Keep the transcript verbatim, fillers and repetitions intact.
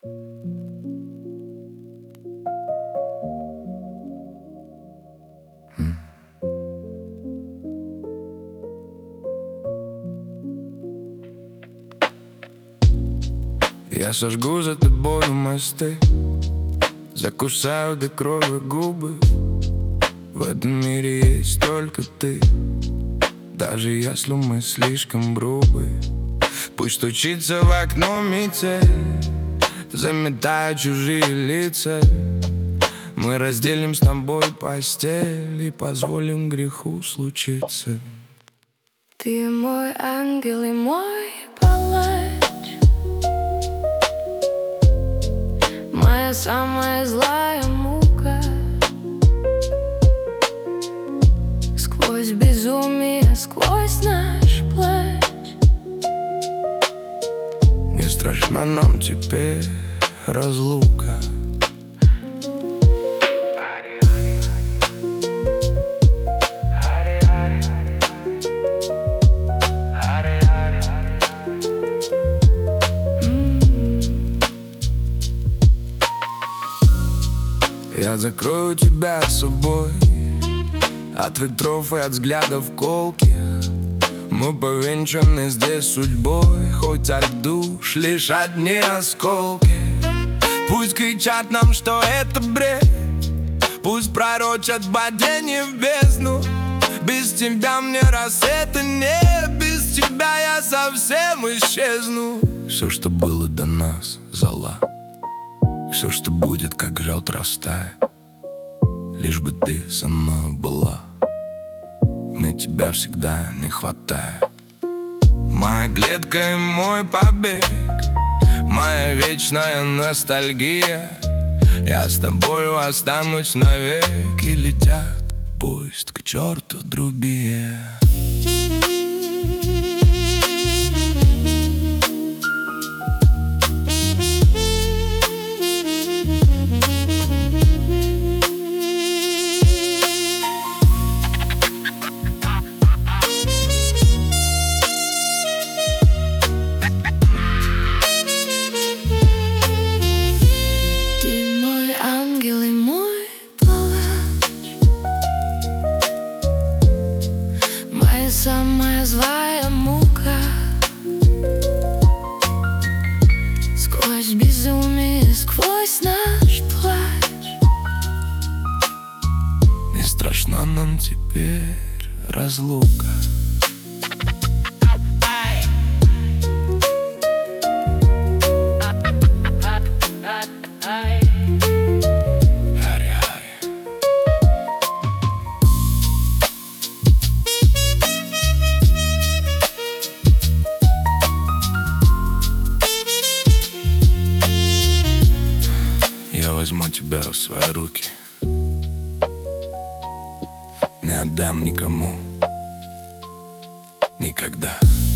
Я сожгу за тобою мосты, закусаю до крови губы. В этом мире есть только ты, даже если мы слишком грубы. Пусть стучится в окно метель, заметая чужие лица. Мы разделим с тобой постель и позволим греху случиться. Ты мой ангел и мой палач, моя самая злая мука. Сквозь безумие, сквозь наш плач, не страшна нам теперь разлука. Я закрою тебя собой от ветров и от взглядов колких. Мы повенчаны здесь судьбой, хоть от душ лишь одни осколки. Пусть кричат нам, что это бред, пусть пророчат падение в бездну. Без тебя мне рассвета нет, без тебя я совсем исчезну. Все, что было до нас, зола. Все, что будет, как желт растает, лишь бы ты со мной была. Мне тебя всегда не хватает. Моя клетка и мой побег, моя вечная ностальгия. Я с тобою останусь навек, и летят пусть к черту другие. Самая злая мука, сквозь безумие, сквозь наш плач. Не страшна нам теперь разлука. Я возьму тебя в свои руки, не отдам никому никогда.